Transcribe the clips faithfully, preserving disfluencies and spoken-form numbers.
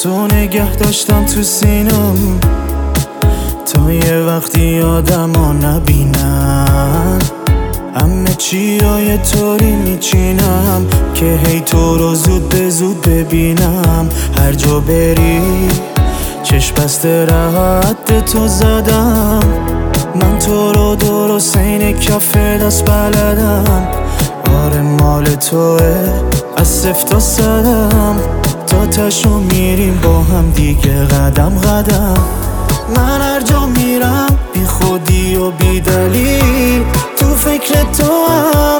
تو نگه داشتم تو سینم تا یه وقتی آدما نبینن. همه چی های طوری میچینم که هی تو رو زود به زود ببینم. هر جا بری چشم بسته راحت تو زدم. من تو رو درست این کف دست بلدم. آره مال توه از صفر تا صدم. تا تشو میریم با هم دیگه قدم قدم. من هر جا میرم بی خودی و بی دلیل تو فکر تو هم.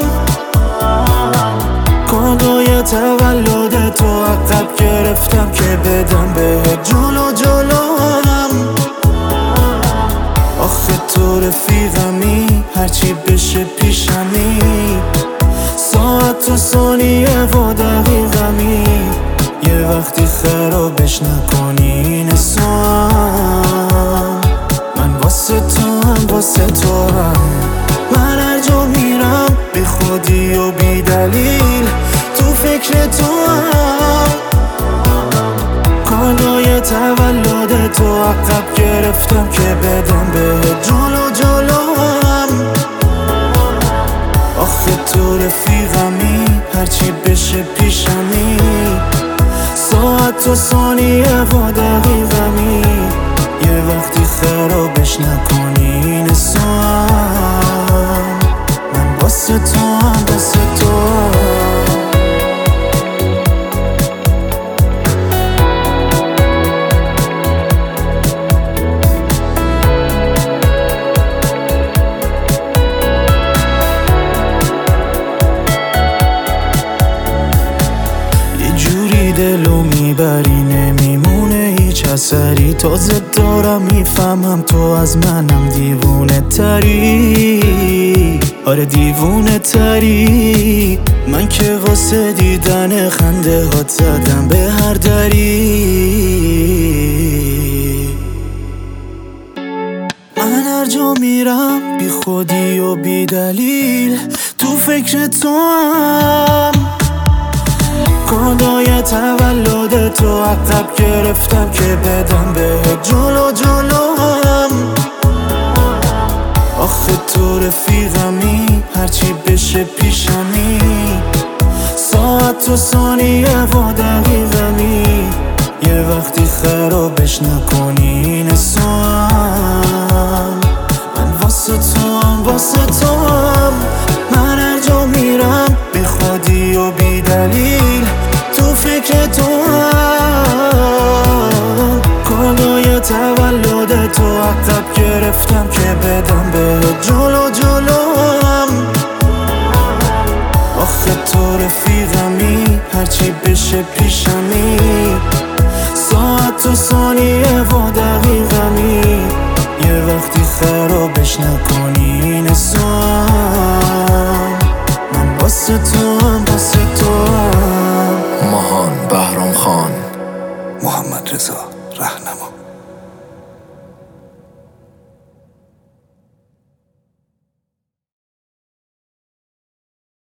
کادوی تولد تو عقب گرفتم که بدم بهت جلو جلو هم. آخه تو رفیقمی هرچی بشه پیشمی. ساعت و ثانیه و دقیقمی. یه وقتی خرابش نکنی این سوام. من واسه تو هم واسه تو هم. من هر جا میرم بی خودی و بی دلیل تو فکر تو هم. کادوی تولد تو عقب گرفتم که بدم بهت جلو جلو هم. آخه تو رفیقمی هرچی بشه پیشمی. ساعت و ثانیه و دقیقمی. یه وقتی خرابش نکنی این سوام. من واسه تو هم واسه تو هم. دلو میبری نمیمونه هیچ اثری. تازه دارم میفهمم تو از منم دیوونه تری. آره دیوونه تری. من که واسه دیدن خنده هات زدم به هر دری. من هر جا میرم بی خودی و بی دلیل تو فکر تو هم. کادوی تولد تو عقب گرفتم که بدم بهت جلو جلو هم. آخه تو رفیقمی هرچی بشه پیشمی. ساعت و ثانیه و دقیقمی. یه وقتی خرابش نکنی این سوام. من واسه تو هم واسه تو هم. من هر جا میرم بی خودی و بی دلیل تو فکر تو هم. کادوی تولد تو عقب گرفتم که بدم بهت جلو جلو هم. آخه تو رفیقمی هرچی بشه پیشمی. ساعت و ثانیه و دقیقمی. یه وقتی خرابش نکنی این سوام. من واسه تو